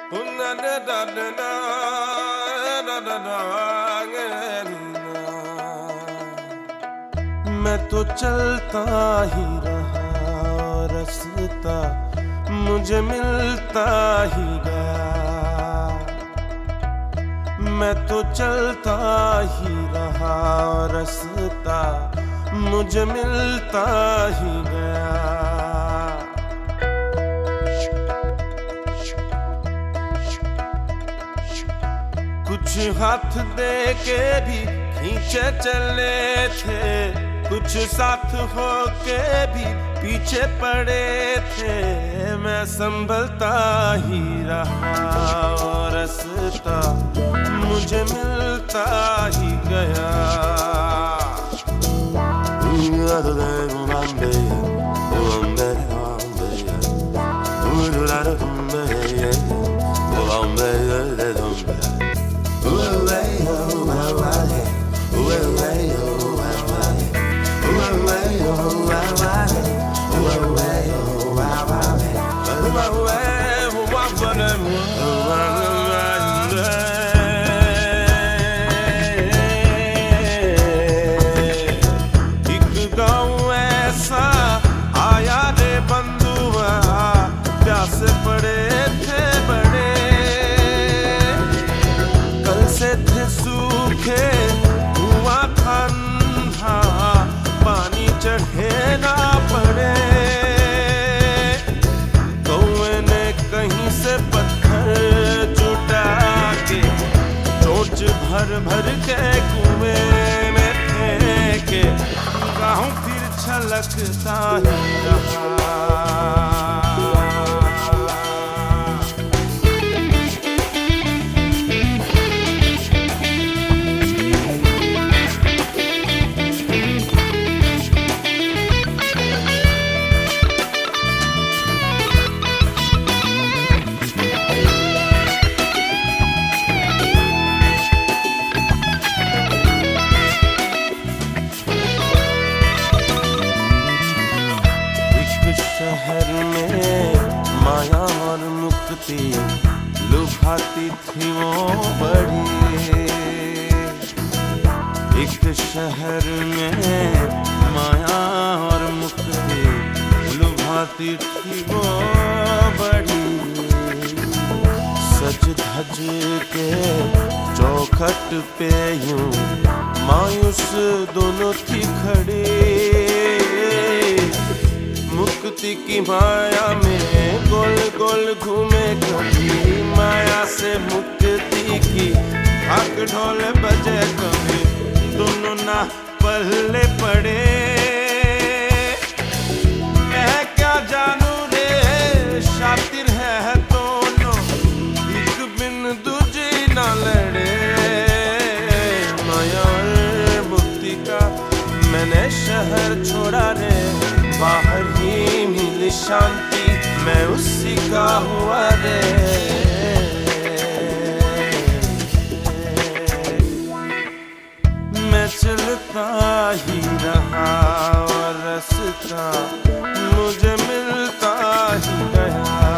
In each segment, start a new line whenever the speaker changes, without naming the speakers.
मैं तो चलता ही रहा, रास्ता मुझे मिलता ही गया। मैं तो चलता ही रहा, रास्ता मुझे मिलता ही गया। कुछ हाथ दे के भी खींचे चले थे, कुछ साथ हो के भी पीछे पड़े थे। मैं संभलता ही रहा और रास्ता मुझे मिलता ही गया। एक गाँव ऐसा आया रे बंधुआ, प्यास पड़े थे बड़े। कल से थे सूखे, हुआ ठंडा, पानी चढ़े ना पड़े। कौए ने कहीं से पत्थर जुटा के चोंच भर भर के कुएं में फेंके। गाँव फिर छलकता ही रहा। शहर में माया और मुक्ति लुभाती थी वो बड़ी। एक शहर में माया और मुक्ति लुभाती थी वो बड़ी। सज धज के चौखट पे यूं मायूस दोनों थी खड़ी। मुक्ति की माया में गोल गोल घूमे कभी, माया से मुक्ति की ढाक ढोल बजे कभी। दोनों ना पल्ले पड़े, मैं क्या जानू रे शातिर है दोनों, एक बिन दूजी ना लड़े। माया और मुक्ति का मैंने शहर छोड़ा रे, बाहर ही मिली शांति, मैं उसी का हुआ रे। मैं चलता ही रहा और रास्ता मुझे मिलता ही गया।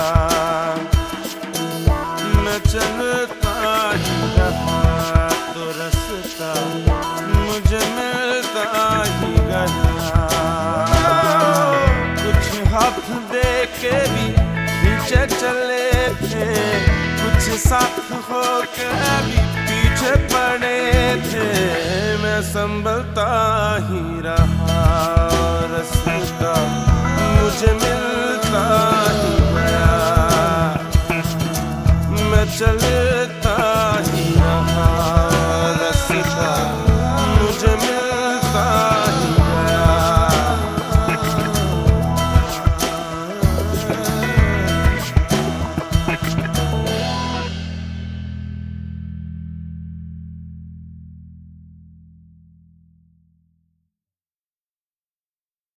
मैं चलता ही रहा तो रास्ता मुझे मिलता ही गया। हाथ दे के भी पीछे चले थे, कुछ साथ हो के भी पीछे पड़े थे। मैं संभलता ही रहा।